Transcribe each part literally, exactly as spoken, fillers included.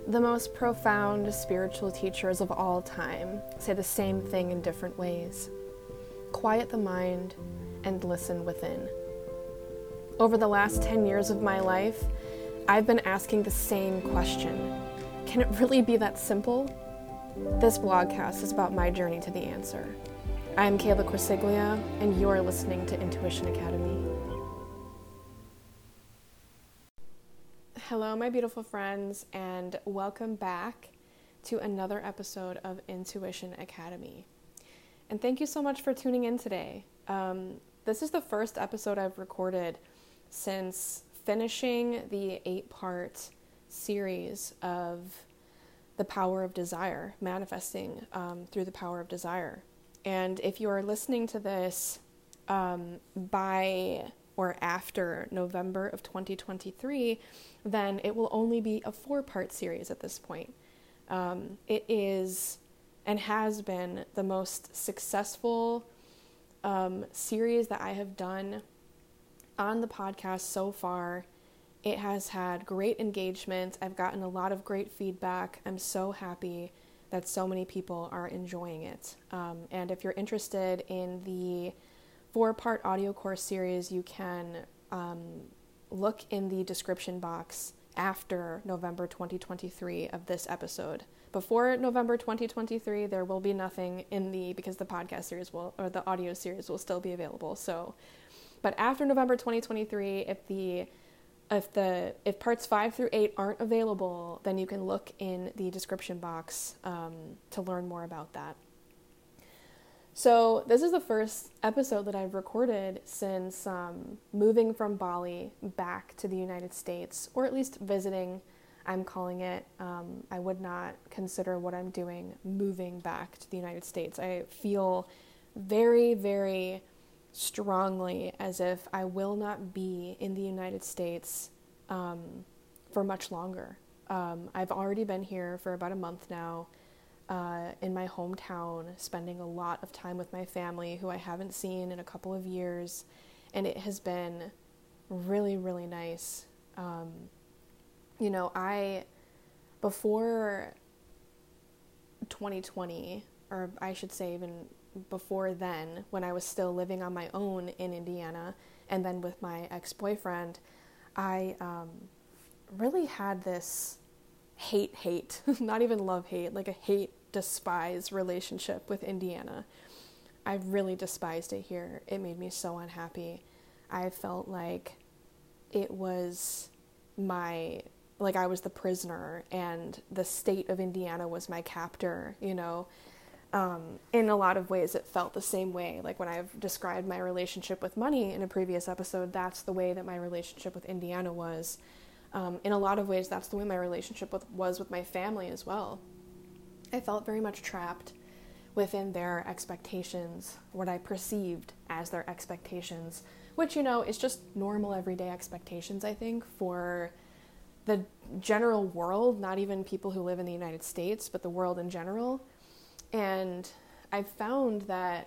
The most profound spiritual teachers of all time say the same thing in different ways. Quiet the mind and listen within. Over the last ten years of my life, I've been asking the same question. Can it really be that simple? This vlogcast is about my journey to the answer. I'm Kayla Corsiglia, and you're listening to Intuition Academy. Hello, my beautiful friends, and welcome back to another episode of Intuition Academy. And thank you so much for tuning in today. Um, this is the first episode I've recorded since finishing the eight-part series of The Power of Desire, manifesting um, through the power of desire. And if you are listening to this um, by or after November of twenty twenty-three, then it will only be a four-part series at this point. Um, it is and has been the most successful um, series that I have done on the podcast so far. It has had great engagement. I've gotten a lot of great feedback. I'm so happy that so many people are enjoying it. Um, and if you're interested in the four-part audio course series, you can um, look in the description box after November twenty twenty-three of this episode. Before November twenty twenty-three, there will be nothing in the, because the podcast series will, or the audio series will still be available. So, but after November twenty twenty-three, if the If the if parts five through eight aren't available, then you can look in the description box um, to learn more about that. So this is the first episode that I've recorded since um, moving from Bali back to the United States, or at least visiting, I'm calling it. Um, I would not consider what I'm doing moving back to the United States. I feel very, very strongly as if I will not be in the United States um, for much longer. Um, I've already been here for about a month now uh, in my hometown, spending a lot of time with my family who I haven't seen in a couple of years, and it has been really, really nice. Um, you know, I, before twenty twenty, or I should say even before then, when I was still living on my own in Indiana, and then with my ex-boyfriend, I um, really had this hate-hate, not even love-hate, like a hate-despise relationship with Indiana. I really despised it here. It made me so unhappy. I felt like it was my, like I was the prisoner, and the state of Indiana was my captor, you know. Um, in a lot of ways, it felt the same way. Like when I've described my relationship with money in a previous episode, that's the way that my relationship with Indiana was. Um, in a lot of ways, that's the way my relationship with, was with my family as well. I felt very much trapped within their expectations, what I perceived as their expectations, which, you know, is just normal everyday expectations, I think, for the general world, not even people who live in the United States, but the world in general. And I've found that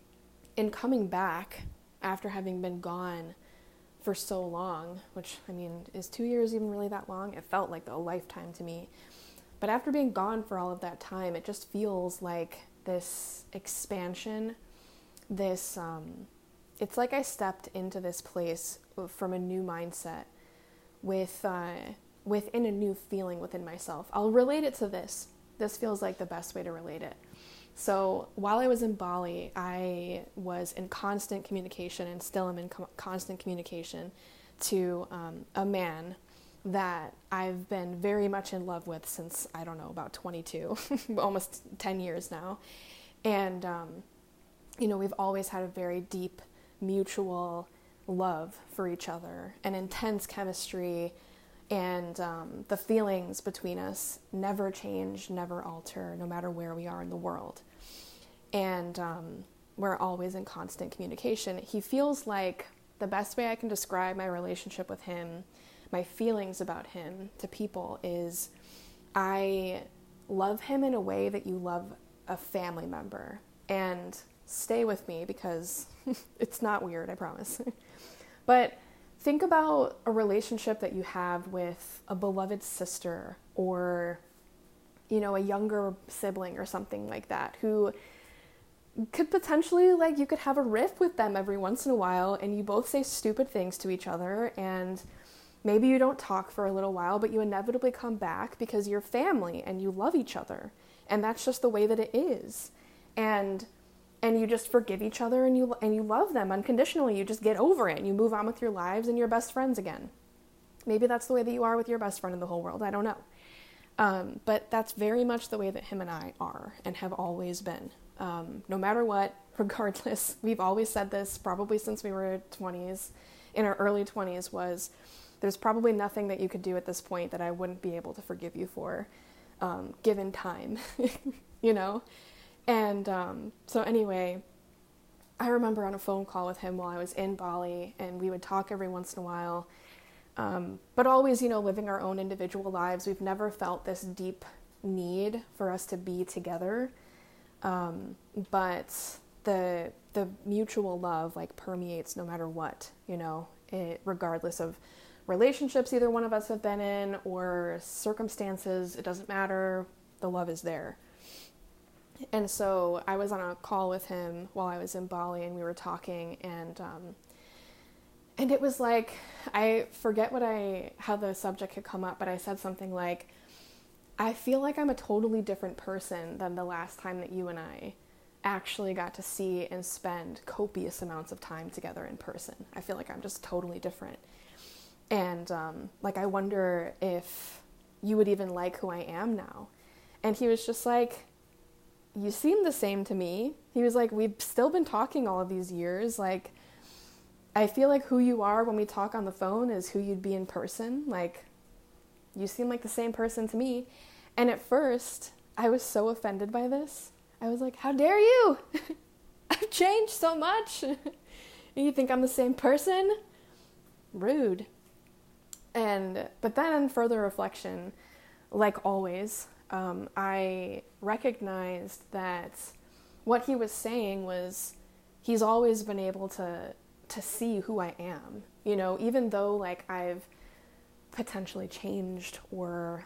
in coming back after having been gone for so long, which, I mean, is two years even really that long? It felt like a lifetime to me. But after being gone for all of that time, it just feels like this expansion, this, um, it's like I stepped into this place from a new mindset with, uh, within a new feeling within myself. I'll relate it to this. This feels like the best way to relate it. So while I was in Bali, I was in constant communication, and still am in co- constant communication to um, a man that I've been very much in love with since, I don't know, about twenty-two, almost ten years now. And, um, you know, we've always had a very deep mutual love for each other, an intense chemistry, and um, the feelings between us never change, never alter, no matter where we are in the world. And um, we're always in constant communication. He feels like the best way I can describe my relationship with him, my feelings about him to people, is I love him in a way that you love a family member. And stay with me because it's not weird, I promise. But think about a relationship that you have with a beloved sister or you know, a younger sibling or something like that who could potentially, like, you could have a riff with them every once in a while and you both say stupid things to each other and maybe you don't talk for a little while, but you inevitably come back because you're family and you love each other. And that's just the way that it is. And and you just forgive each other and you and you love them unconditionally. You just get over it and you move on with your lives and you're best friends again. Maybe that's the way that you are with your best friend in the whole world. I don't know. Um, but that's very much the way that him and I are and have always been. Um, no matter what, regardless, we've always said this probably since we were twenties, in our early twenties, was there's probably nothing that you could do at this point that I wouldn't be able to forgive you for, um, given time, you know? And um, so anyway, I remember on a phone call with him while I was in Bali, and we would talk every once in a while, um, but always, you know, living our own individual lives. We've never felt this deep need for us to be together. Um, but the, the mutual love like permeates no matter what, you know, it, regardless of relationships either one of us have been in or circumstances, it doesn't matter. The love is there. And so I was on a call with him while I was in Bali and we were talking and, um, and it was like, I forget what I, how the subject had come up, but I said something like, I feel like I'm a totally different person than the last time that you and I actually got to see and spend copious amounts of time together in person. I feel like I'm just totally different. And, um, like, I wonder if you would even like who I am now. And he was just like, you seem the same to me. He was like, we've still been talking all of these years. Like, I feel like who you are when we talk on the phone is who you'd be in person. Like, you seem like the same person to me. And at first, I was so offended by this. I was like, how dare you? I've changed so much. And you think I'm the same person? Rude. And, but then on further reflection, like always, um, I recognized that what he was saying was he's always been able to, to see who I am. You know, even though like I've potentially changed or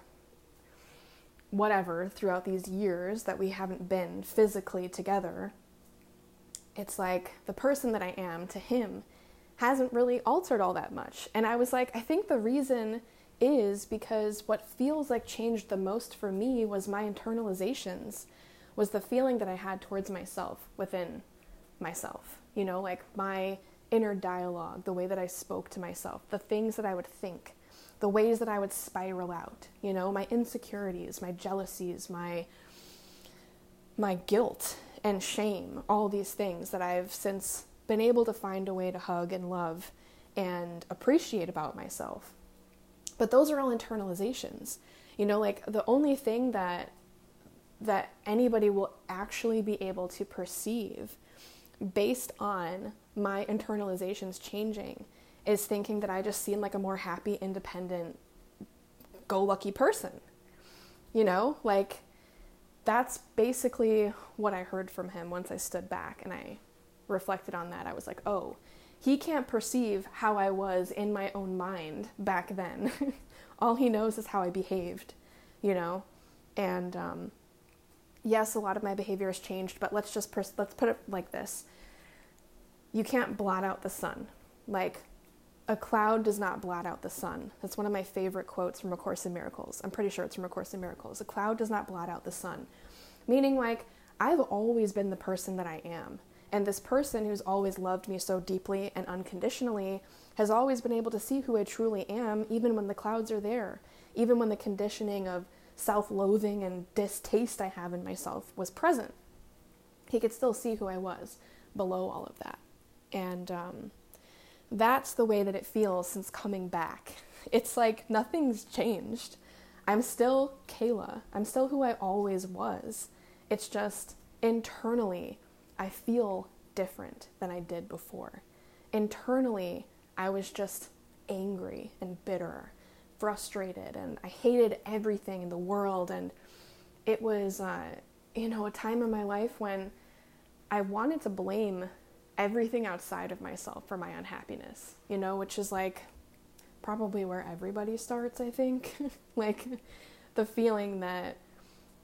whatever throughout these years that we haven't been physically together, it's like the person that I am to him hasn't really altered all that much. And I was like, I think the reason is because what feels like changed the most for me was my internalizations, was the feeling that I had towards myself within myself, you know, like my inner dialogue, the way that I spoke to myself, the things that I would think, the ways that I would spiral out, you know, my insecurities, my jealousies, my my guilt and shame, all these things that I've since been able to find a way to hug and love and appreciate about myself. But those are all internalizations. You know, like the only thing that that anybody will actually be able to perceive based on my internalizations changing is thinking that I just seem like a more happy, independent, go-lucky person. You know, like that's basically what I heard from him once I stood back and I reflected on that. I was like, oh, he can't perceive how I was in my own mind back then. All he knows is how I behaved, you know? And um, yes, a lot of my behavior has changed, but let's just, pers- let's put it like this. You can't blot out the sun. Like, a cloud does not blot out the sun. That's one of my favorite quotes from A Course in Miracles. I'm pretty sure it's from A Course in Miracles. A cloud does not blot out the sun. Meaning, like, I've always been the person that I am. And this person who's always loved me so deeply and unconditionally has always been able to see who I truly am, even when the clouds are there. Even when the conditioning of self-loathing and distaste I have in myself was present. He could still see who I was below all of that. And, um... that's the way that it feels since coming back. It's like nothing's changed. I'm still Kayla. I'm still who I always was. It's just internally, I feel different than I did before. Internally, I was just angry and bitter, frustrated, and I hated everything in the world. And it was, uh, you know, a time in my life when I wanted to blame everything outside of myself for my unhappiness, you know, which is like probably where everybody starts, I think. Like the feeling that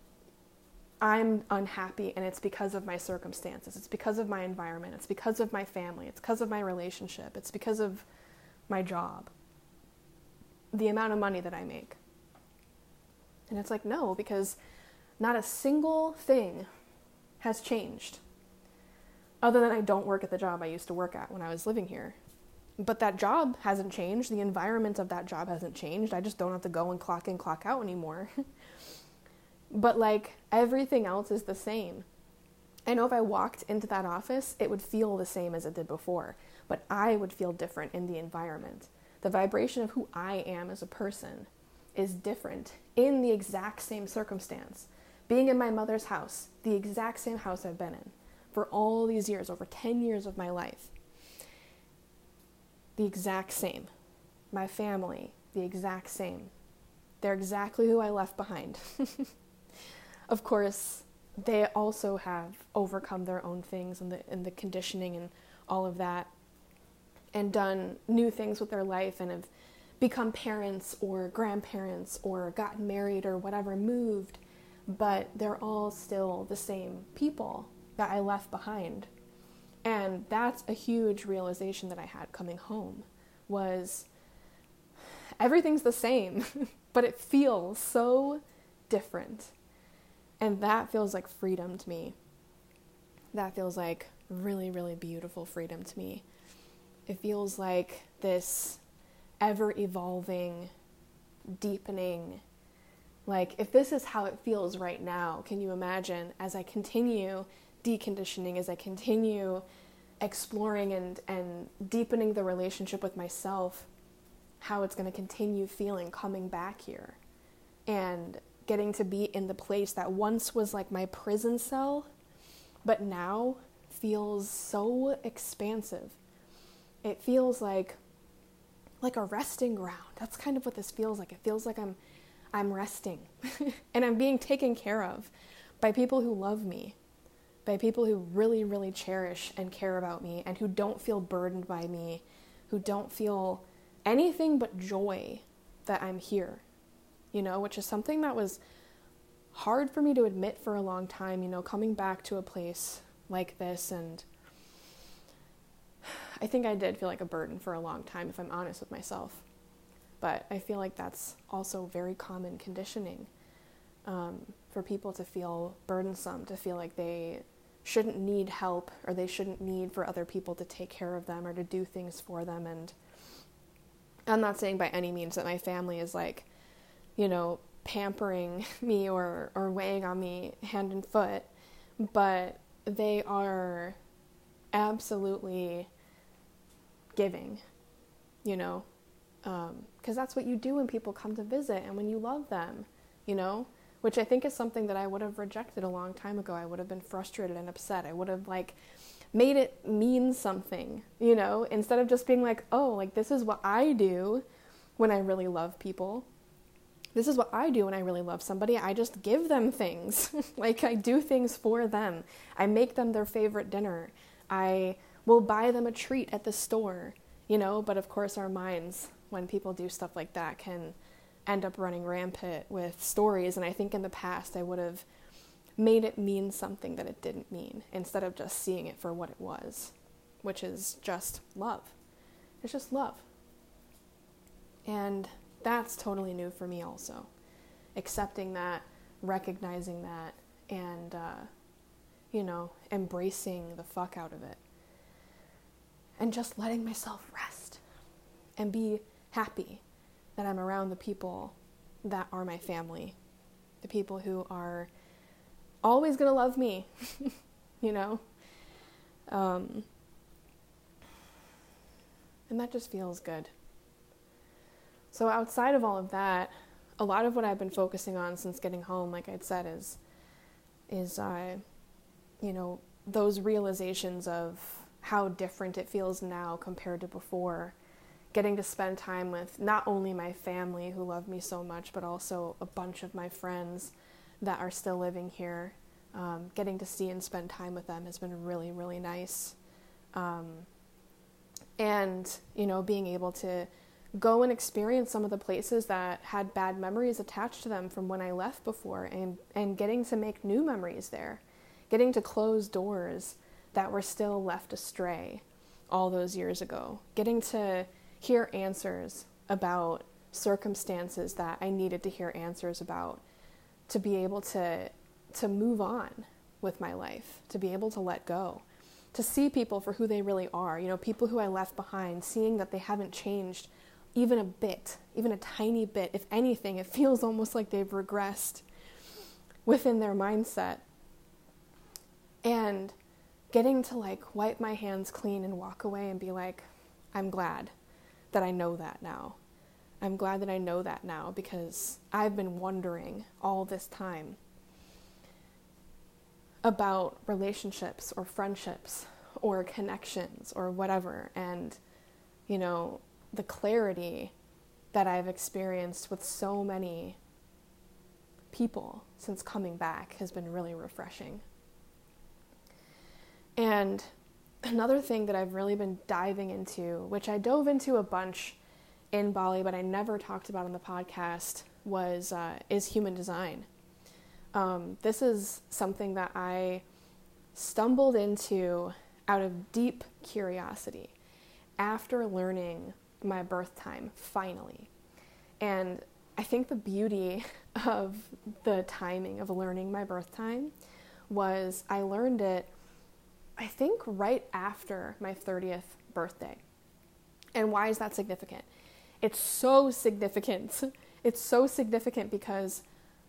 I'm unhappy and it's because of my circumstances. It's because of my environment. It's because of my family. It's because of my relationship. It's because of my job. The amount of money that I make. And it's like, no, because not a single thing has changed. Other than I don't work at the job I used to work at when I was living here. But that job hasn't changed. The environment of that job hasn't changed. I just don't have to go and clock in, clock out anymore. But like everything else is the same. I know if I walked into that office, it would feel the same as it did before. But I would feel different in the environment. The vibration of who I am as a person is different in the exact same circumstance. Being in my mother's house, the exact same house I've been in for all these years, over ten years of my life. The exact same. My family, the exact same. They're exactly who I left behind. Of course, they also have overcome their own things and the, and the conditioning and all of that, and done new things with their life and have become parents or grandparents or gotten married or whatever, moved, but they're all still the same people that I left behind. And that's a huge realization that I had coming home, was everything's the same, but it feels so different. And that feels like freedom to me. That feels like really, really beautiful freedom to me. It feels like this ever-evolving, deepening, like if this is how it feels right now, can you imagine as I continue deconditioning, as I continue exploring and, and deepening the relationship with myself, how it's going to continue feeling coming back here and getting to be in the place that once was like my prison cell, but now feels so expansive. It feels like like a resting ground. That's kind of what this feels like. It feels like I'm I'm resting and I'm being taken care of by people who love me, by people who really, really cherish and care about me and who don't feel burdened by me, who don't feel anything but joy that I'm here, you know, which is something that was hard for me to admit for a long time, you know, coming back to a place like this. And I think I did feel like a burden for a long time, if I'm honest with myself. But I feel like that's also very common conditioning, um, for people to feel burdensome, to feel like they shouldn't need help or they shouldn't need for other people to take care of them or to do things for them. And I'm not saying by any means that my family is like, you know, pampering me or, or weighing on me hand and foot, but they are absolutely giving, you know, um, because that's what you do when people come to visit and when you love them, you know, which I think is something that I would have rejected a long time ago. I would have been frustrated and upset. I would have like made it mean something, you know, instead of just being like, oh, like this is what I do when I really love people. This is what I do when I really love somebody. I just give them things. Like I do things for them. I make them their favorite dinner. I will buy them a treat at the store, you know, but of course our minds, when people do stuff like that, can end up running rampant with stories. And I think in the past I would have made it mean something that it didn't mean, instead of just seeing it for what it was, which is just love. It's just love. And that's totally new for me also. Accepting that, recognizing that, and, uh, you know, embracing the fuck out of it. And just letting myself rest and be happy that I'm around the people that are my family. The people who are always going to love me, you know? Um, and that just feels good. So outside of all of that, a lot of what I've been focusing on since getting home, like I'd said, is, is uh, you know, those realizations of how different it feels now compared to before. Getting to spend time with not only my family who love me so much, but also a bunch of my friends that are still living here. Um, getting to see and spend time with them has been really, really nice. Um, and, you know, being able to go and experience some of the places that had bad memories attached to them from when I left before, and, and getting to make new memories there, getting to close doors that were still left astray all those years ago, getting to hear answers about circumstances that I needed to hear answers about, to be able to to move on with my life, to be able to let go, to see people for who they really are, you know, people who I left behind, seeing that they haven't changed even a bit, even a tiny bit. If anything, it feels almost like they've regressed within their mindset. And getting to like wipe my hands clean and walk away and be like, I'm glad that I know that now. I'm glad that I know that now, because I've been wondering all this time about relationships or friendships or connections or whatever. And, you know, the clarity that I've experienced with so many people since coming back has been really refreshing. And another thing that I've really been diving into, which I dove into a bunch in Bali, but I never talked about on the podcast, was uh, is human design. Um, this is something that I stumbled into out of deep curiosity after learning my birth time, finally. And I think the beauty of the timing of learning my birth time was I learned it, I think, right after my thirtieth birthday. And why is that significant? It's so significant. It's so significant because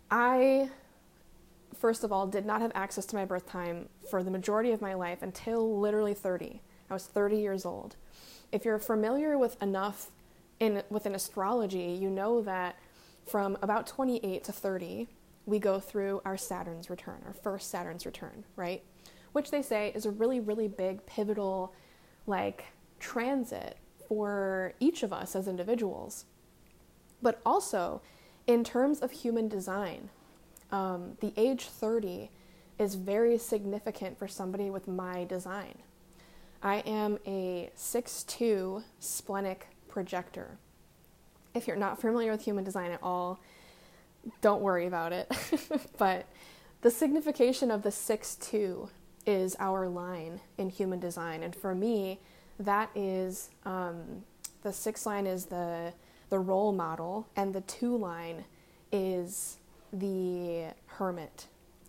I, first of all, did not have access to my birth time for the majority of my life until literally thirty. I was thirty years old. If you're familiar with enough in within astrology, you know that from about twenty-eight to thirty, we go through our Saturn's return, our first Saturn's return, right? Which they say is a really, really big, pivotal, like, transit for each of us as individuals. But also, in terms of human design, um, the age thirty is very significant for somebody with my design. I am a six two splenic projector. If you're not familiar with human design at all, don't worry about it. But the signification of the six two is our line in human design. And for me, that is, um, the six line is the the role model, and the two line is the hermit.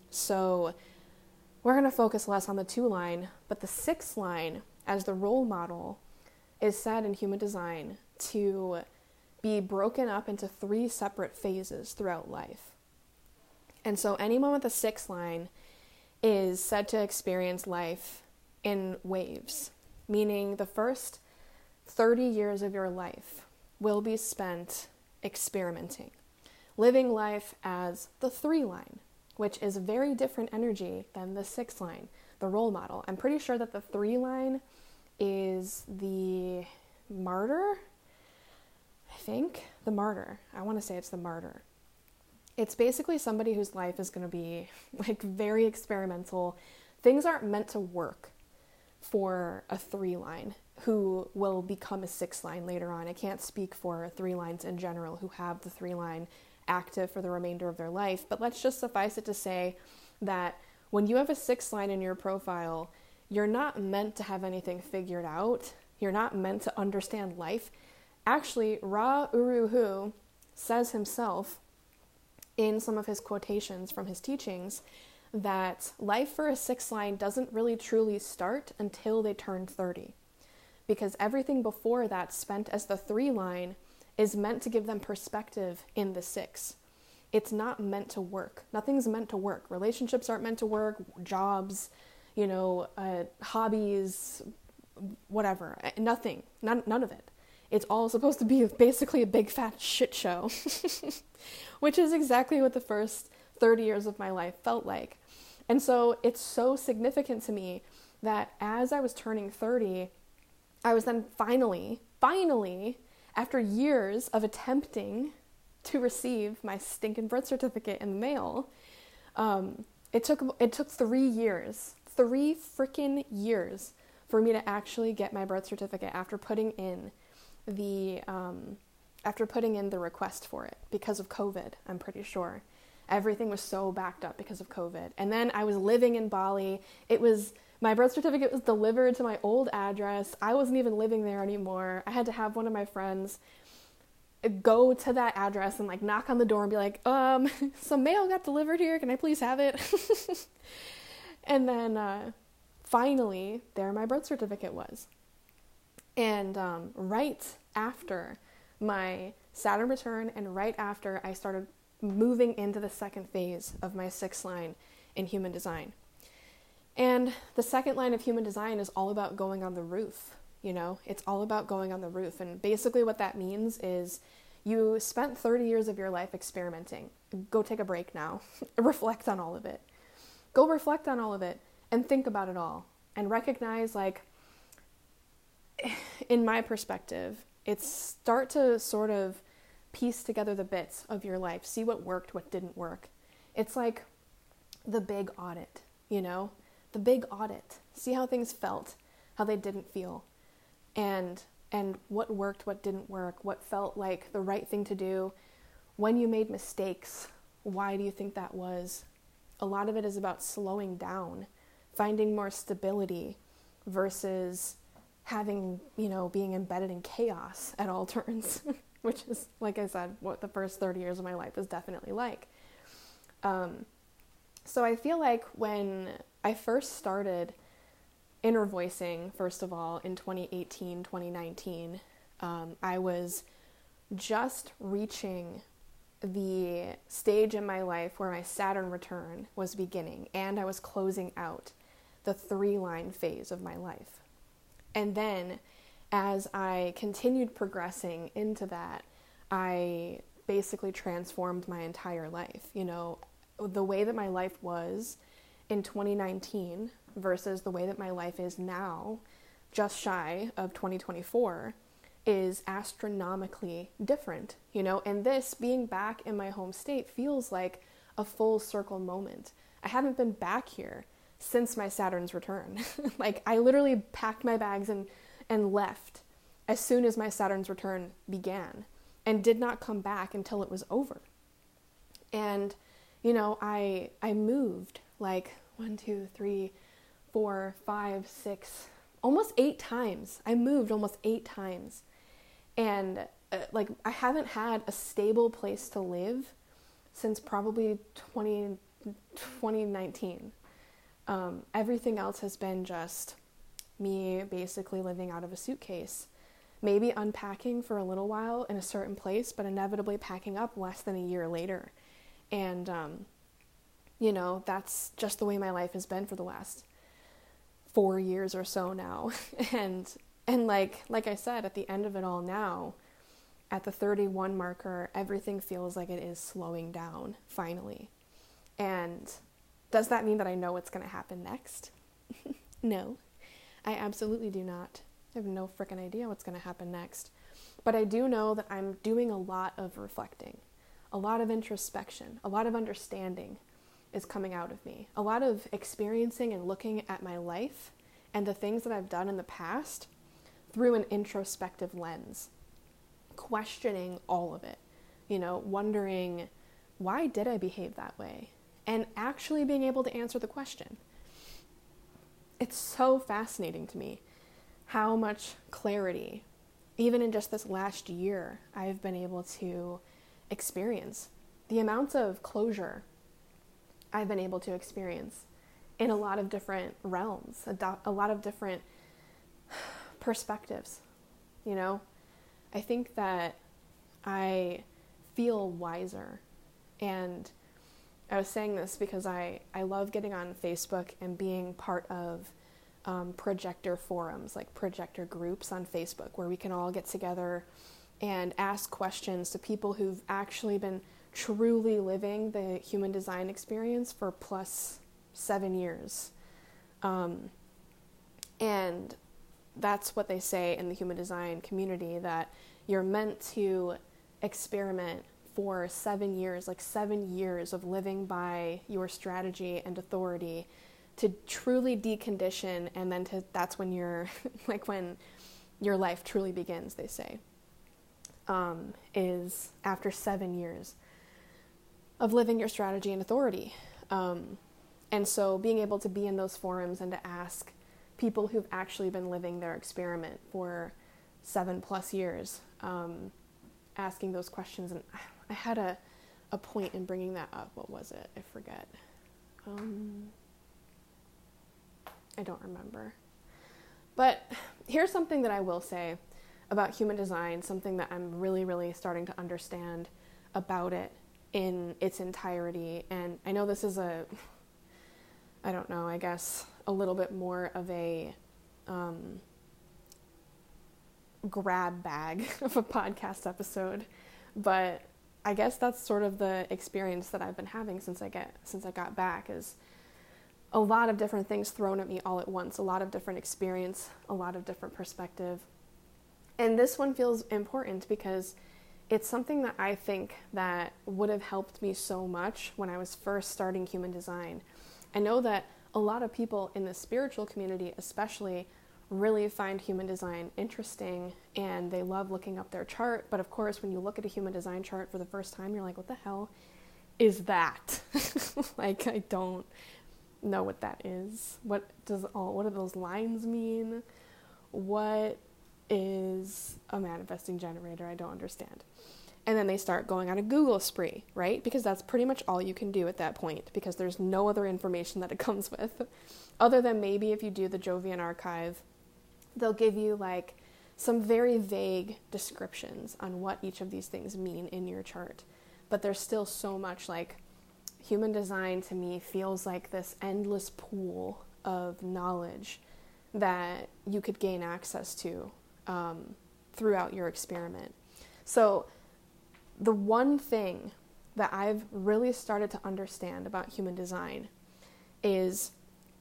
So we're going to focus less on the two line, but the six line as the role model is said in human design to be broken up into three separate phases throughout life. And so anyone with a six line is said to experience life in waves, meaning the first thirty years of your life will be spent experimenting, living life as the three line, which is a very different energy than the six line, the role model. I'm pretty sure that the three line is the martyr, I think, the martyr. I want to say it's the martyr. It's basically somebody whose life is going to be like very experimental. Things aren't meant to work for a three line who will become a six line later on. I can't speak for three lines in general who have the three line active for the remainder of their life, but let's just suffice it to say that when you have a six line in your profile, you're not meant to have anything figured out. You're not meant to understand life. Actually, Ra Uru Hu says himself in some of his quotations from his teachings that life for a six line doesn't really truly start until they turn thirty. Because everything before that spent as the three line is meant to give them perspective in the six. It's not meant to work. Nothing's meant to work. Relationships aren't meant to work. Jobs, you know, uh, hobbies, whatever. Nothing. None, none of it. It's all supposed to be basically a big fat shit show, which is exactly what the first thirty years of my life felt like. And so it's so significant to me that as I was turning thirty, I was then finally, finally, after years of attempting to receive my stinking birth certificate in the mail, um, it took it took three years, three freaking years for me to actually get my birth certificate after putting in the um, after putting in the request for it because of COVID, I'm pretty sure. Everything was so backed up because of COVID. And then I was living in Bali. It was, my birth certificate was delivered to my old address. I wasn't even living there anymore. I had to have one of my friends go to that address and like knock on the door and be like, um, some mail got delivered here. Can I please have it? And then uh, finally, there my birth certificate was. And um, right after my Saturn return and right after I started moving into the second phase of my sixth line in human design. And the second line of human design is all about going on the roof. You know, it's all about going on the roof. And basically what that means is you spent thirty years of your life experimenting. Go take a break now. Reflect on all of it. Go reflect on all of it and think about it all and recognize, like, in my perspective, it's start to sort of piece together the bits of your life. See what worked, what didn't work. It's like the big audit, you know, the big audit. See how things felt, how they didn't feel. And and what worked, what didn't work, what felt like the right thing to do. When you made mistakes, why do you think that was? A lot of it is about slowing down, finding more stability versus having, you know, being embedded in chaos at all turns, which is, like I said, what the first thirty years of my life is definitely like. Um, so I feel like when I first started inner voicing, first of all, in twenty eighteen, twenty nineteen, um, I was just reaching the stage in my life where my Saturn return was beginning, and I was closing out the three-line phase of my life. And then as I continued progressing into that, I basically transformed my entire life. You know, the way that my life was in twenty nineteen versus the way that my life is now, just shy of twenty twenty-four, is astronomically different, you know, and this being back in my home state feels like a full circle moment. I haven't been back here since my Saturn's return. Like, I literally packed my bags and, and left as soon as my Saturn's return began and did not come back until it was over. And, you know, I, I moved like one, two, three, four, five, six, almost eight times. I moved almost eight times. And uh, like, I haven't had a stable place to live since probably twenty, twenty nineteen. Um, everything else has been just me basically living out of a suitcase, maybe unpacking for a little while in a certain place, but inevitably packing up less than a year later. And, um, you know, that's just the way my life has been for the last four years or so now. and, and like, like I said, at the end of it all now, at the thirty-one marker, everything feels like it is slowing down finally. And does that mean that I know what's going to happen next? No, I absolutely do not. I have no freaking idea what's going to happen next. But I do know that I'm doing a lot of reflecting, a lot of introspection, a lot of understanding is coming out of me. A lot of experiencing and looking at my life and the things that I've done in the past through an introspective lens, questioning all of it, you know, wondering, why did I behave that way? And actually being able to answer the question. It's so fascinating to me how much clarity, even in just this last year, I've been able to experience. The amount of closure I've been able to experience in a lot of different realms, a, do- a lot of different perspectives, you know? I think that I feel wiser. And I was saying this because I, I love getting on Facebook and being part of um, projector forums, like projector groups on Facebook, where we can all get together and ask questions to people who've actually been truly living the human design experience for plus seven years. Um, and that's what they say in the human design community, that you're meant to experiment for seven years, like seven years of living by your strategy and authority to truly decondition. And then to, that's when you're like, when your life truly begins, they say. um, is after seven years of living your strategy and authority. Um, and so being able to be in those forums and to ask people who've actually been living their experiment for seven plus years, um, asking those questions. And I had a, a point in bringing that up. What was it? I forget. Um, I don't remember. But here's something that I will say about human design, something that I'm really, really starting to understand about it in its entirety. And I know this is a, I don't know, I guess a little bit more of a um, grab bag of a podcast episode, but I guess that's sort of the experience that I've been having since I get since I got back, is a lot of different things thrown at me all at once, a lot of different experience, a lot of different perspective. And this one feels important because it's something that I think that would have helped me so much when I was first starting human design. I know that a lot of people in the spiritual community especially really find human design interesting and they love looking up their chart. But of course, when you look at a human design chart for the first time, you're like, what the hell is that? Like, I don't know what that is. What does all, what do those lines mean? What is a manifesting generator? I don't understand. And then they start going on a Google spree, right? Because that's pretty much all you can do at that point, because there's no other information that it comes with. Other than maybe if you do the Jovian archive, they'll give you like some very vague descriptions on what each of these things mean in your chart. But there's still so much, like, human design to me feels like this endless pool of knowledge that you could gain access to um, throughout your experiment. So the one thing that I've really started to understand about human design is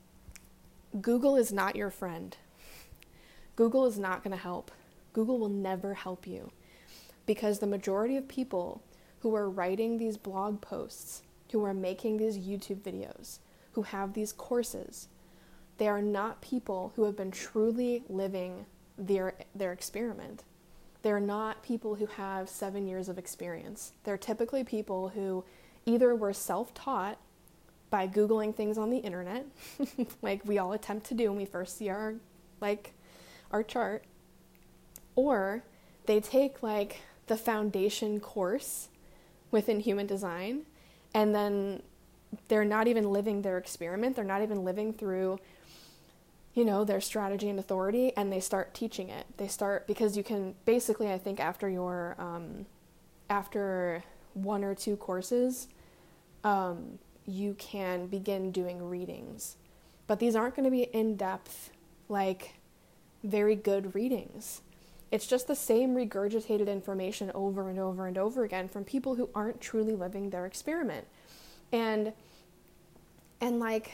Google is not your friend. Google is not going to help. Google will never help you, because the majority of people who are writing these blog posts, who are making these YouTube videos, who have these courses, they are not people who have been truly living their their experiment. They're not people who have seven years of experience. They're typically people who either were self-taught by Googling things on the internet, like we all attempt to do when we first see our, like, our chart, or they take like the foundation course within human design, and then they're not even living their experiment. They're not even living through, you know, their strategy and authority, and they start teaching it. They start, because you can basically, I think after your, um, after one or two courses, um, you can begin doing readings. But these aren't going to be in-depth, like, very good readings. It's just the same regurgitated information over and over and over again from people who aren't truly living their experiment. And, and like,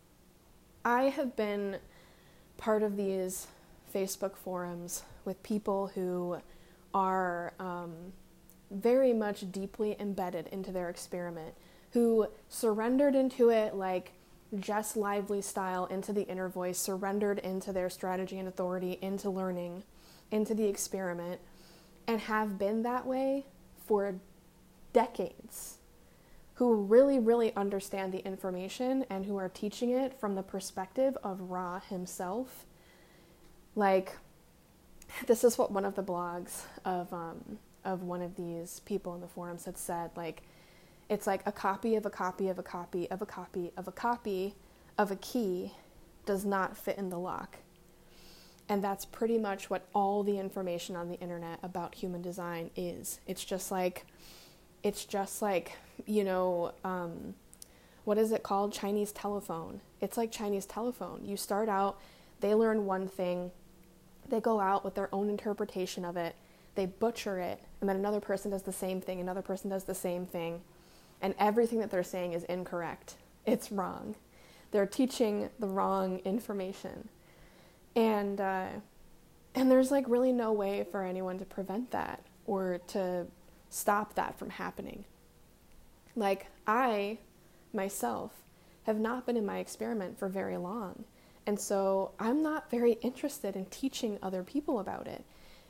I have been part of these Facebook forums with people who are um, very much deeply embedded into their experiment, who surrendered into it like Jess Lively style, into the inner voice, surrendered into their strategy and authority, into learning, into the experiment, and have been that way for decades, who really, really understand the information and who are teaching it from the perspective of Ra himself. Like, this is what one of the blogs of um, of one of these people in the forums had said, like, it's like a copy of a copy of a copy of a copy of a copy of a key does not fit in the lock. And that's pretty much what all the information on the internet about human design is. It's just like, it's just like, you know, um, what is it called? Chinese telephone. It's like Chinese telephone. You start out, they learn one thing, they go out with their own interpretation of it, they butcher it, and then another person does the same thing, another person does the same thing. And everything that they're saying is incorrect. It's wrong. They're teaching the wrong information. And uh, and there's like really no way for anyone to prevent that or to stop that from happening. Like, I, myself, have not been in my experiment for very long. And so I'm not very interested in teaching other people about it.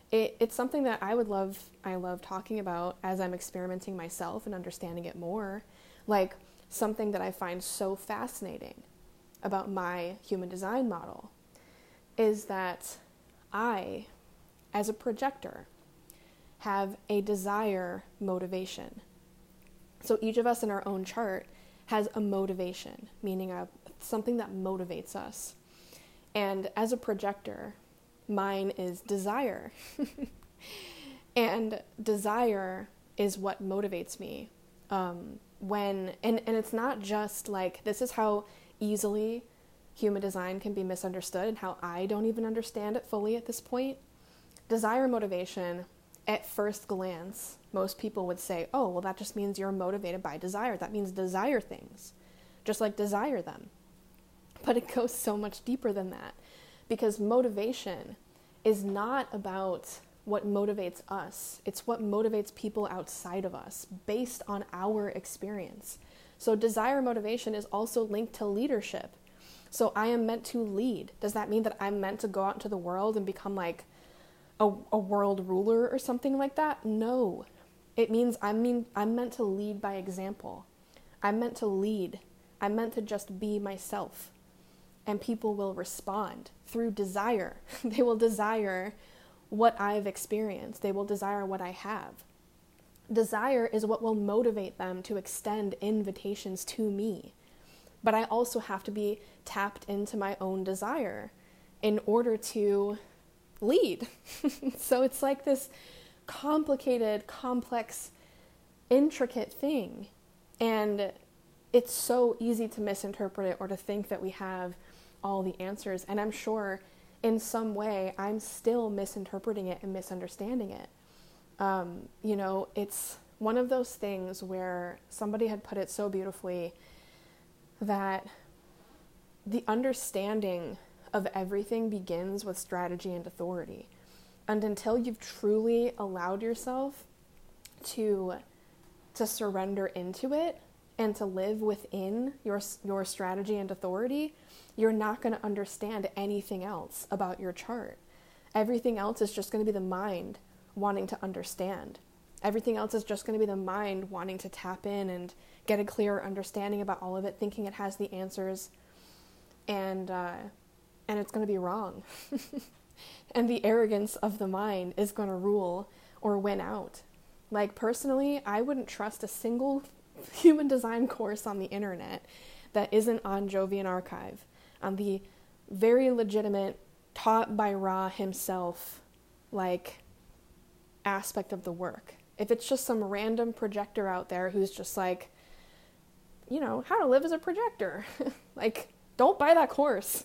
it, it's something that I would love, I love talking about as I'm experimenting myself and understanding it more. Like, something that I find so fascinating about my human design model is that I, as a projector, have a desire motivation. So each of us in our own chart has a motivation, meaning a, something that motivates us. And as a projector, mine is desire. And desire is what motivates me. Um, when and, and it's not just like, this is how easily human design can be misunderstood and how I don't even understand it fully at this point. Desire motivation, at first glance, most people would say, oh, well, that just means you're motivated by desire. That means desire things, just like desire them. But it goes so much deeper than that, because motivation is not about what motivates us. It's what motivates people outside of us based on our experience. So desire motivation is also linked to leadership. So I am meant to lead. Does that mean that I'm meant to go out into the world and become like a, a world ruler or something like that? No. It means I mean I'm meant to lead by example. I'm meant to lead. I'm meant to just be myself. And people will respond through desire. They will desire what I've experienced. They will desire what I have. Desire is what will motivate them to extend invitations to me. But I also have to be tapped into my own desire in order to lead. So it's like this complicated, complex, intricate thing. And it's so easy to misinterpret it or to think that we have all the answers. And I'm sure in some way I'm still misinterpreting it and misunderstanding it. Um, you know, it's one of those things where somebody had put it so beautifully that the understanding of everything begins with strategy and authority. And until you've truly allowed yourself to, to surrender into it and to live within your, your strategy and authority, you're not going to understand anything else about your chart. Everything else is just going to be the mind wanting to understand. Everything else is just going to be the mind wanting to tap in and get a clearer understanding about all of it, thinking it has the answers, and uh, and it's going to be wrong. And the arrogance of the mind is going to rule or win out. Like, personally, I wouldn't trust a single human design course on the internet that isn't on Jovian Archive, on the very legitimate, taught by Ra himself, like, aspect of the work. If it's just some random projector out there who's just like, you know, how to live as a projector, like, don't buy that course.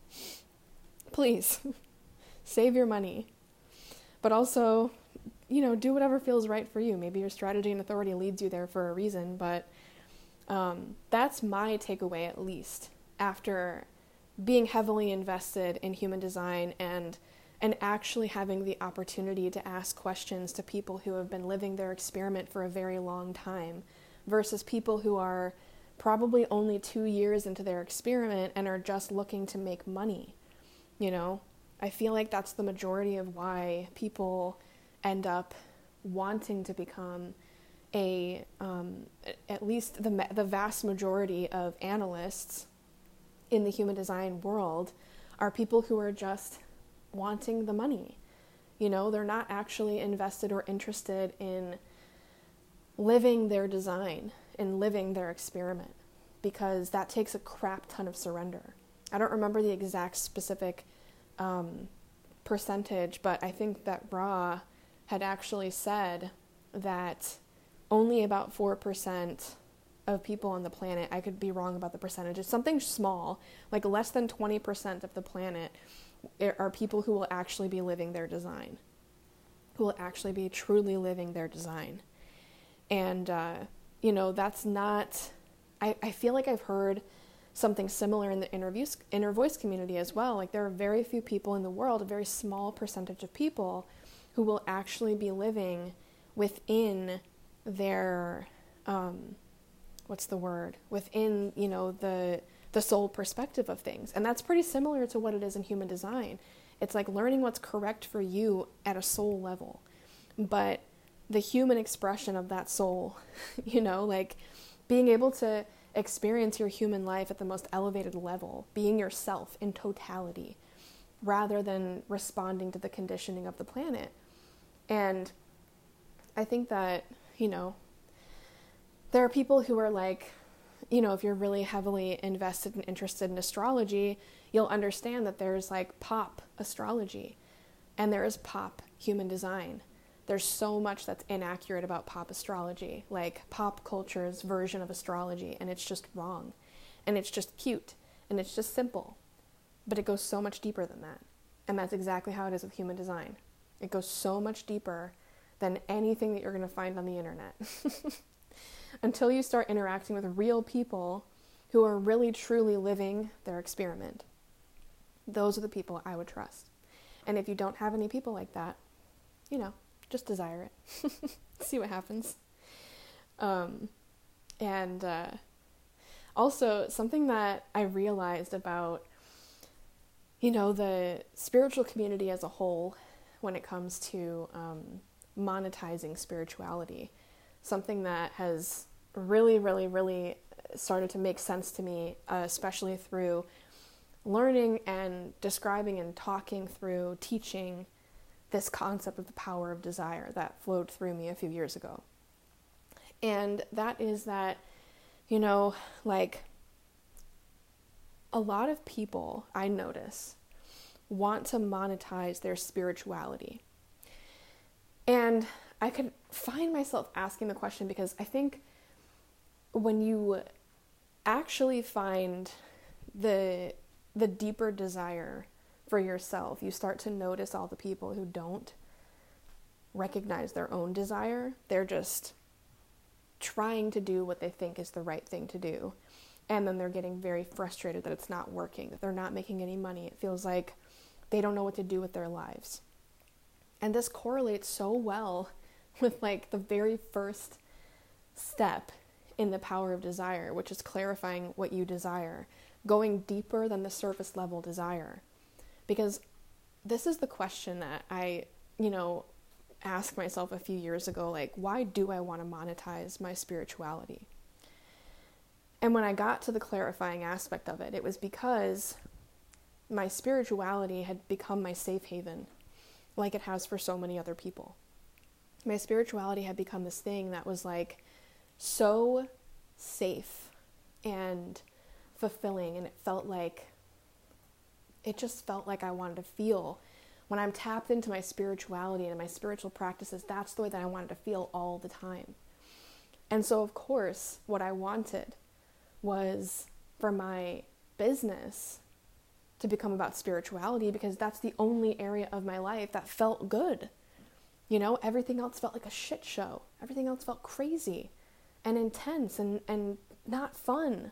Please. Save your money. But also, you know, do whatever feels right for you. Maybe your strategy and authority leads you there for a reason, but um, that's my takeaway, at least, after being heavily invested in human design and and actually having the opportunity to ask questions to people who have been living their experiment for a very long time versus people who are probably only two years into their experiment and are just looking to make money. You know, I feel like that's the majority of why people end up wanting to become a, um, at least the the vast majority of analysts in the human design world are people who are just wanting the money. You know, they're not actually invested or interested in living their design and living their experiment, because that takes a crap ton of surrender. I don't remember the exact specific um, percentage, but I think that Ra had actually said that only about four percent of people on the planet, I could be wrong about the percentage, it's something small, like less than twenty percent of the planet are people who will actually be living their design, who will actually be truly living their design. And, uh, you know, that's not, I, I feel like I've heard something similar in the interview, inner voice community as well. Like, there are very few people in the world, a very small percentage of people who will actually be living within their, um, what's the word, within, you know, the the soul perspective of things. And that's pretty similar to what it is in human design. It's like learning what's correct for you at a soul level. But the human expression of that soul, you know, like being able to experience your human life at the most elevated level, being yourself in totality, rather than responding to the conditioning of the planet. And I think that, you know, there are people who are like, you know, if you're really heavily invested and interested in astrology, you'll understand that there's like pop astrology and there is pop human design. There's so much that's inaccurate about pop astrology, like pop culture's version of astrology, and it's just wrong. And it's just cute, and it's just simple. But it goes so much deeper than that. And that's exactly how it is with human design. It goes so much deeper than anything that you're going to find on the internet. Until you start interacting with real people who are really truly living their experiment. Those are the people I would trust. And if you don't have any people like that, you know, just desire it. See what happens. Um, and uh, also, something that I realized about, you know, the spiritual community as a whole when it comes to um, monetizing spirituality, something that has really, really, really started to make sense to me, uh, especially through learning and describing and talking through teaching this concept of the power of desire that flowed through me a few years ago. And that is that, you know, like a lot of people I notice want to monetize their spirituality. And I could find myself asking the question because I think when you actually find the the deeper desire for yourself, you start to notice all the people who don't recognize their own desire. They're just trying to do what they think is the right thing to do. And then they're getting very frustrated that it's not working, that they're not making any money. It feels like they don't know what to do with their lives. And this correlates so well with like the very first step in the power of desire, which is clarifying what you desire, going deeper than the surface level desire. Because this is the question that I, you know, asked myself a few years ago, like, why do I want to monetize my spirituality? And when I got to the clarifying aspect of it, it was because my spirituality had become my safe haven, like it has for so many other people. My spirituality had become this thing that was like so safe and fulfilling, and it felt like it just felt like I wanted to feel when I'm tapped into my spirituality and my spiritual practices. That's the way that I wanted to feel all the time. And so of course what I wanted was for my business to become about spirituality, because that's the only area of my life that felt good. You know, everything else felt like a shit show. Everything else felt crazy and intense and, and not fun.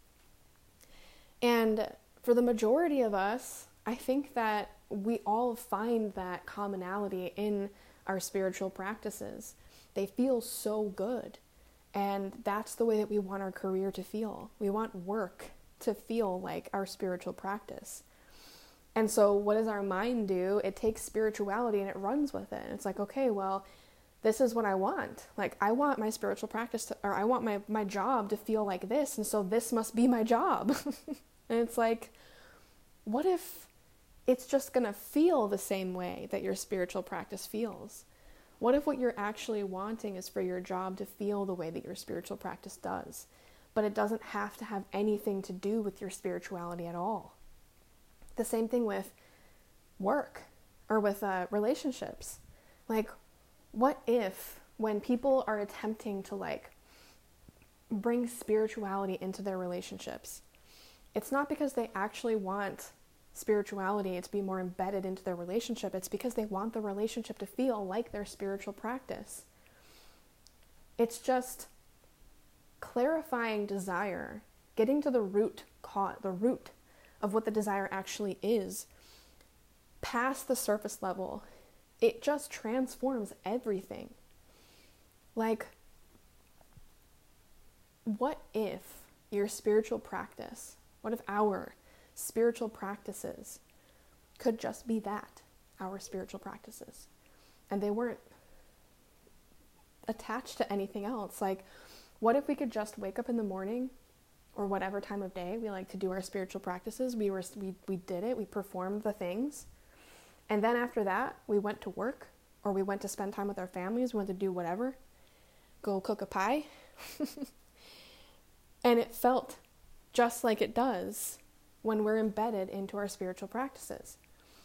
And for the majority of us, I think that we all find that commonality in our spiritual practices. They feel so good. And that's the way that we want our career to feel. We want work to feel like our spiritual practice. And so what does our mind do? It takes spirituality and it runs with it. And it's like, okay, well, this is what I want. Like, I want my spiritual practice to, or I want my, my job to feel like this. And so this must be my job. And it's like, what if it's just going to feel the same way that your spiritual practice feels? What if what you're actually wanting is for your job to feel the way that your spiritual practice does, but it doesn't have to have anything to do with your spirituality at all? The same thing with work or with uh, relationships. Like, what if when people are attempting to like bring spirituality into their relationships, it's not because they actually want spirituality to be more embedded into their relationship. It's because they want the relationship to feel like their spiritual practice. It's just clarifying desire, getting to the root cause, the root of what the desire actually is, past the surface level. It just transforms everything. Like, what if your spiritual practice, what if our spiritual practices could just be that, our spiritual practices. And they weren't attached to anything else. Like, what if we could just wake up in the morning or whatever time of day we like to do our spiritual practices? We were we, we did it, we performed the things. And then after that, we went to work, or we went to spend time with our families, we went to do whatever, go cook a pie. And it felt just like it does when we're embedded into our spiritual practices.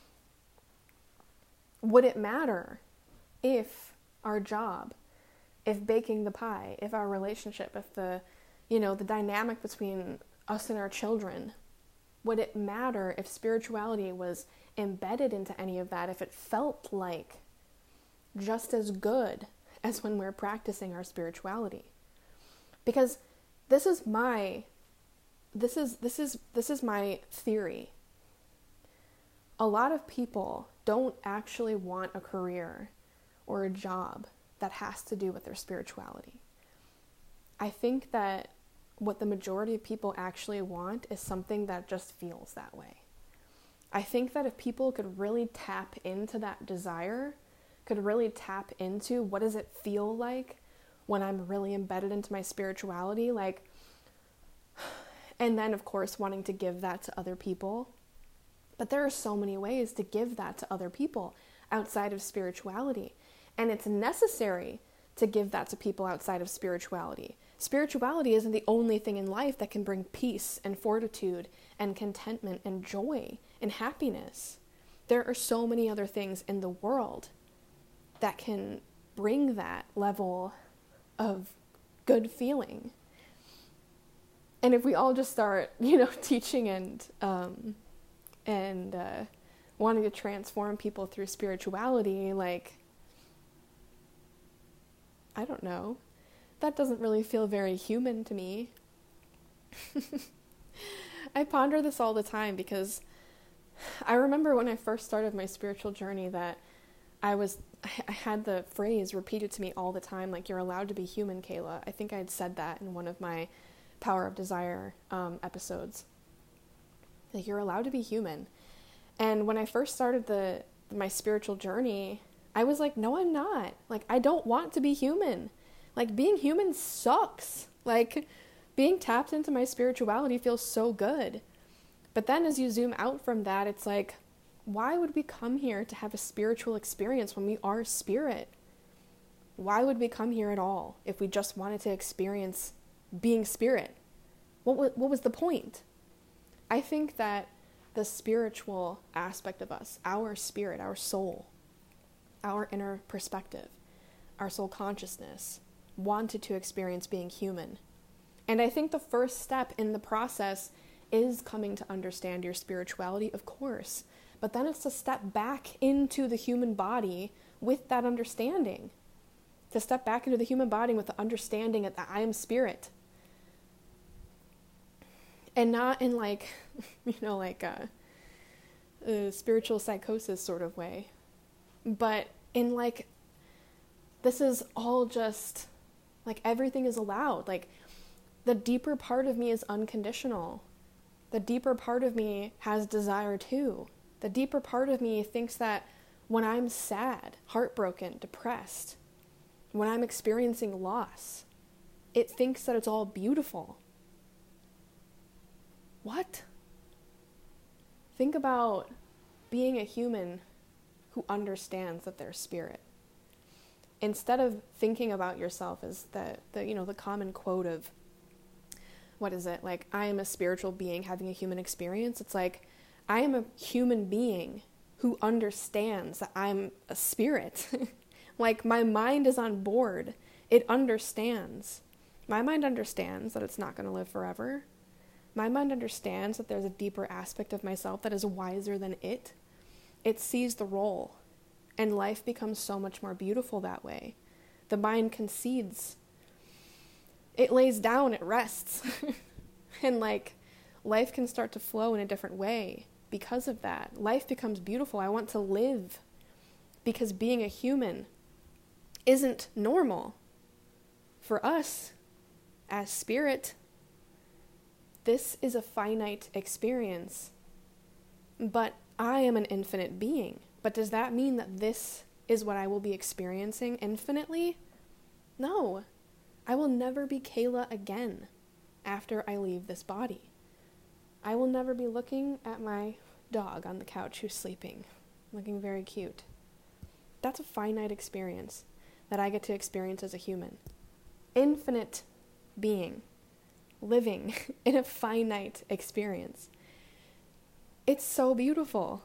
Would it matter if our job, if baking the pie, if our relationship, if the, you know, the dynamic between us and our children, would it matter if spirituality was embedded into any of that, if it felt like just as good as when we're practicing our spirituality? Because this is my, this is, this is, this is my theory. A lot of people don't actually want a career or a job that has to do with their spirituality. I think that what the majority of people actually want is something that just feels that way. I think that if people could really tap into that desire, could really tap into what does it feel like when I'm really embedded into my spirituality, like, and then of course wanting to give that to other people. But there are so many ways to give that to other people outside of spirituality. And it's necessary to give that to people outside of spirituality. Spirituality isn't the only thing in life that can bring peace and fortitude and contentment and joy and happiness. There are so many other things in the world that can bring that level of good feeling. And if we all just start, you know, teaching and um, and uh, wanting to transform people through spirituality, like, I don't know, that doesn't really feel very human to me. I ponder this all the time because I remember when I first started my spiritual journey that I was, I had the phrase repeated to me all the time, like, you're allowed to be human, Kayla. I think I had said that in one of my Power of Desire um, episodes. Like, you're allowed to be human. And when I first started the my spiritual journey, I was like, no, I'm not. Like, I don't want to be human. Like, being human sucks. Like, being tapped into my spirituality feels so good. But then as you zoom out from that, it's like, why would we come here to have a spiritual experience when we are spirit? Why would we come here at all if we just wanted to experience being spirit? What was, what was the point? I think that the spiritual aspect of us, our spirit, our soul, our inner perspective, our soul consciousness, wanted to experience being human. And I think the first step in the process is coming to understand your spirituality, of course. But then it's to step back into the human body with that understanding. To step back into the human body with the understanding that I am spirit. And not in like, you know, like a, a spiritual psychosis sort of way. But in like, this is all just, like, everything is allowed. Like, the deeper part of me is unconditional. The deeper part of me has desire too. The deeper part of me thinks that when I'm sad, heartbroken, depressed, when I'm experiencing loss, it thinks that it's all beautiful. What? Think about being a human who understands that they're spirit. Instead of thinking about yourself as the, the, you know, the common quote of, what is it? Like, I am a spiritual being having a human experience. It's like, I am a human being who understands that I'm a spirit. Like, my mind is on board. It understands. My mind understands that it's not going to live forever. My mind understands that there's a deeper aspect of myself that is wiser than it. It sees the role, and life becomes so much more beautiful that way. The mind concedes. It lays down, it rests. And like, life can start to flow in a different way because of that. Life becomes beautiful. I want to live because being a human isn't normal. For us, as spirit, this is a finite experience. But I am an infinite being. But does that mean that this is what I will be experiencing infinitely? No. I will never be Kayla again after I leave this body. I will never be looking at my dog on the couch who's sleeping, looking very cute. That's a finite experience that I get to experience as a human. Infinite being, living in a finite experience. It's so beautiful.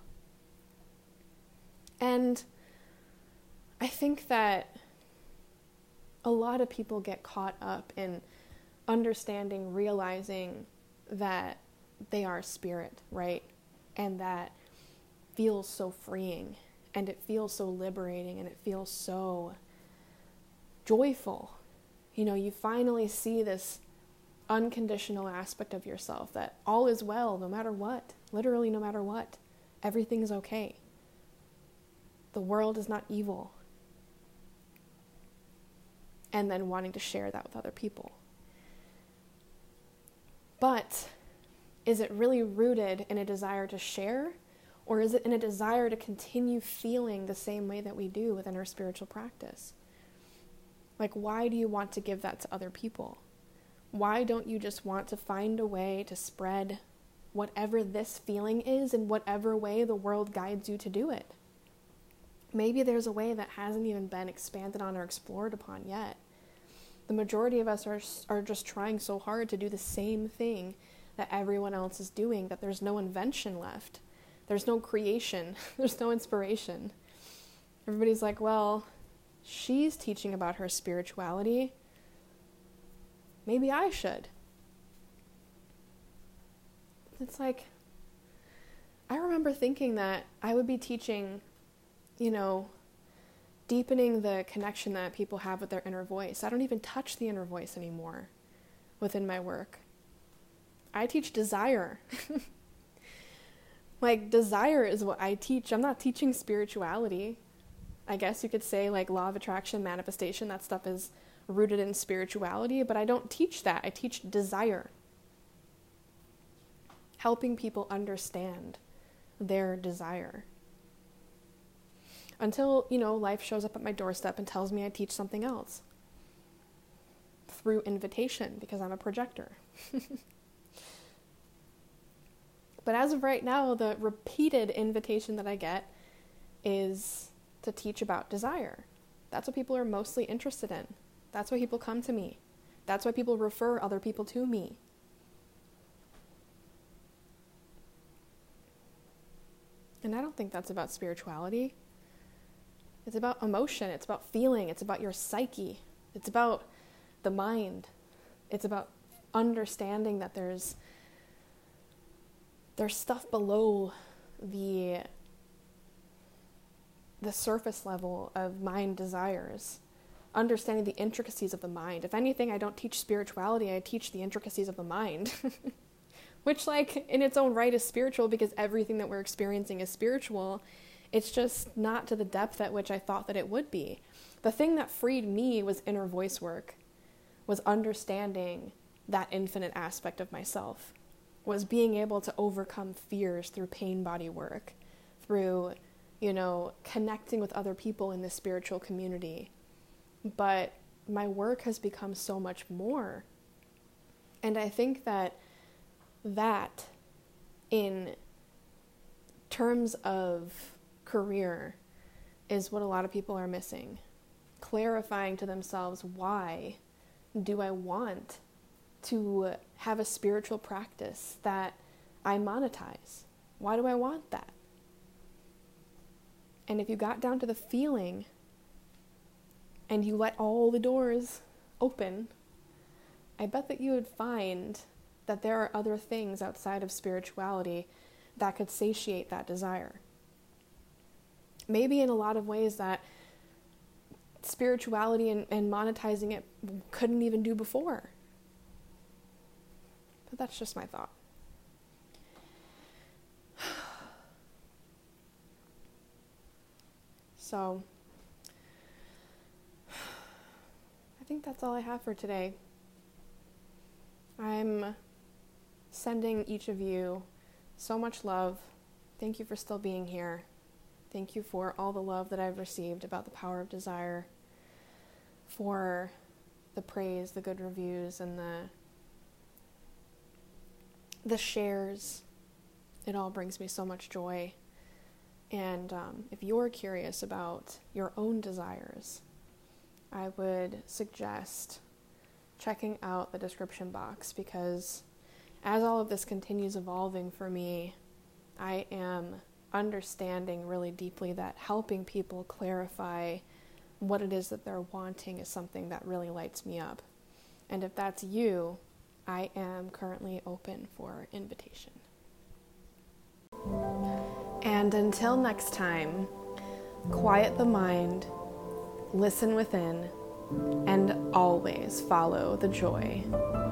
And I think that a lot of people get caught up in understanding, realizing that they are spirit, right? And that feels so freeing, and it feels so liberating, and it feels so joyful. You know, you finally see this unconditional aspect of yourself, that all is well no matter what, literally no matter what. Everything is okay. The world is not evil. And then wanting to share that with other people. But is it really rooted in a desire to share, or is it in a desire to continue feeling the same way that we do within our spiritual practice? Like, why do you want to give that to other people? Why don't you just want to find a way to spread whatever this feeling is in whatever way the world guides you to do it? Maybe there's a way that hasn't even been expanded on or explored upon yet. The majority of us are are just trying so hard to do the same thing that everyone else is doing that there's no invention left. There's no creation. There's no inspiration. Everybody's like, well, she's teaching about her spirituality. Maybe I should. It's like, I remember thinking that I would be teaching, you know, deepening the connection that people have with their inner voice. I don't even touch the inner voice anymore within my work. I teach desire. Like, desire is what I teach. I'm not teaching spirituality. I guess you could say, like, law of attraction, manifestation, that stuff is rooted in spirituality, but I don't teach that. I teach desire. Helping people understand their desire. Until, you know, life shows up at my doorstep and tells me I teach something else. Through invitation, because I'm a projector. But as of right now, the repeated invitation that I get is to teach about desire. That's what people are mostly interested in. That's why people come to me. That's why people refer other people to me. And I don't think that's about spirituality. It's about emotion. It's about feeling. It's about your psyche. It's about the mind. It's about understanding that there's there's stuff below the the surface level of mind desires. Understanding the intricacies of the mind. If anything, I don't teach spirituality. I teach the intricacies of the mind. Which, like, in its own right is spiritual, because everything that we're experiencing is spiritual. It's just not to the depth at which I thought that it would be. The thing that freed me was inner voice work, was understanding that infinite aspect of myself, was being able to overcome fears through pain body work, through, you know, connecting with other people in the spiritual community. But my work has become so much more. And I think that that, in terms of career, is what a lot of people are missing. Clarifying to themselves, why do I want to have a spiritual practice that I monetize? Why do I want that? And if you got down to the feeling and you let all the doors open, I bet that you would find that there are other things outside of spirituality that could satiate that desire. Maybe in a lot of ways that spirituality and, and monetizing it couldn't even do before. But that's just my thought. So, I think that's all I have for today. I'm sending each of you so much love, Thank you for still being here. Thank you for all the love that I've received about the power of desire, for the praise, the good reviews, and the the shares. It all brings me so much joy. And um, if you're curious about your own desires, I would suggest checking out the description box, because as all of this continues evolving for me, I am understanding really deeply that helping people clarify what it is that they're wanting is something that really lights me up. And if that's you, I am currently open for invitation. And until next time, quiet the mind, listen within, and always follow the joy.